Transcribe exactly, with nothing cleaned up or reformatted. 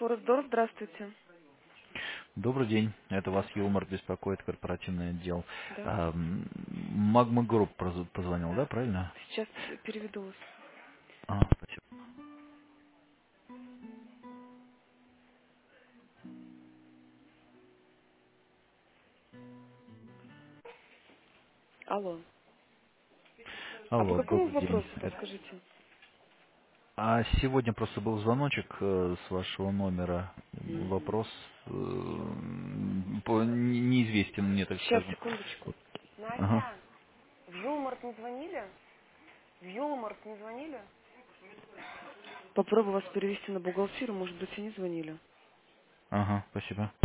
Форекс-Дор, здравствуйте. Добрый день. Это вас Юмор беспокоит, корпоративный отдел. Да. Ам, Магма Групп проз- позвонил, да, правильно? Сейчас переведу вас. А, спасибо. Алло. А по Алло, какому добрый день. вопросу, Это- подскажите? А сегодня просто был звоночек э, с вашего номера. Мгм. Вопрос э, по- не- неизвестен мне, так Сейчас, скажем. секундочку. Вот. Ага, Настя, в Юлмарт не звонили? В Юлмарт не звонили? Попробую вас перевести на бухгалтерию, может быть, и не звонили. ага, спасибо.